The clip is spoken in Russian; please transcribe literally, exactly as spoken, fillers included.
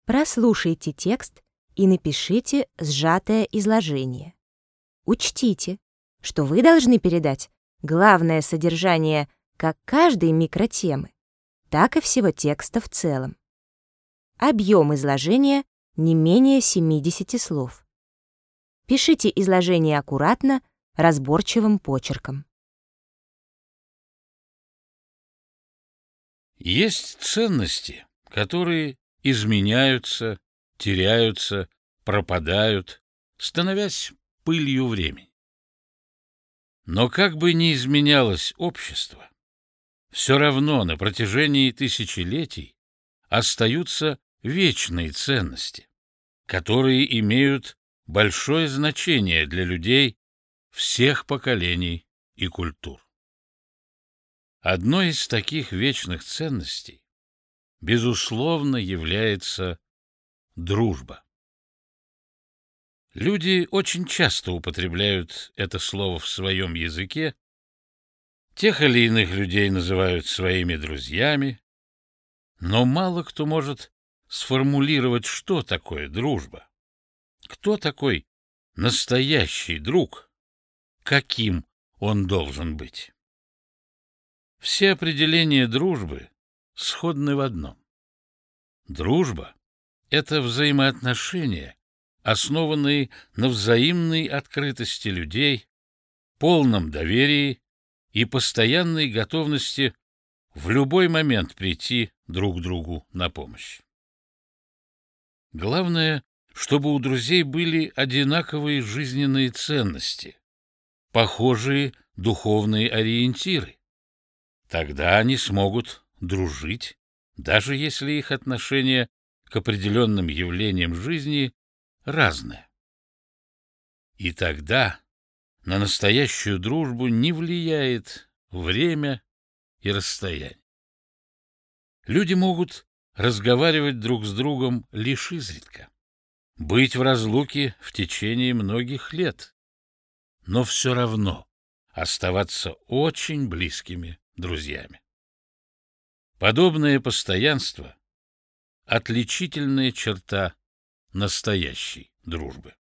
Прослушайте текст и напишите сжатое изложение. Учтите, что вы должны передать главное содержание как каждой микротемы, так и всего текста в целом. Объем изложения не менее семидесяти слов. Пишите изложение аккуратно, разборчивым почерком. Есть ценности, которые изменяются, теряются, пропадают, становясь пылью времени. Но как бы ни изменялось общество, все равно на протяжении тысячелетий остаются вечные ценности, которые имеют большое значение для людей всех поколений и культур. Одной из таких вечных ценностей, безусловно, является дружба. Люди очень часто употребляют это слово в своем языке, тех или иных людей называют своими друзьями, но мало кто может сформулировать, что такое дружба, кто такой настоящий друг, каким он должен быть. Все определения дружбы сходны в одном. Дружба — это взаимоотношения, основанные на взаимной открытости людей, полном доверии и постоянной готовности в любой момент прийти друг другу на помощь. Главное, чтобы у друзей были одинаковые жизненные ценности, похожие духовные ориентиры. Тогда они смогут дружить, даже если их отношение к определенным явлениям жизни разное. И тогда на настоящую дружбу не влияет время и расстояние. Люди могут разговаривать друг с другом лишь изредка, быть в разлуке в течение многих лет, но все равно оставаться очень близкими друзьями. Подобное постоянство — отличительная черта настоящей дружбы.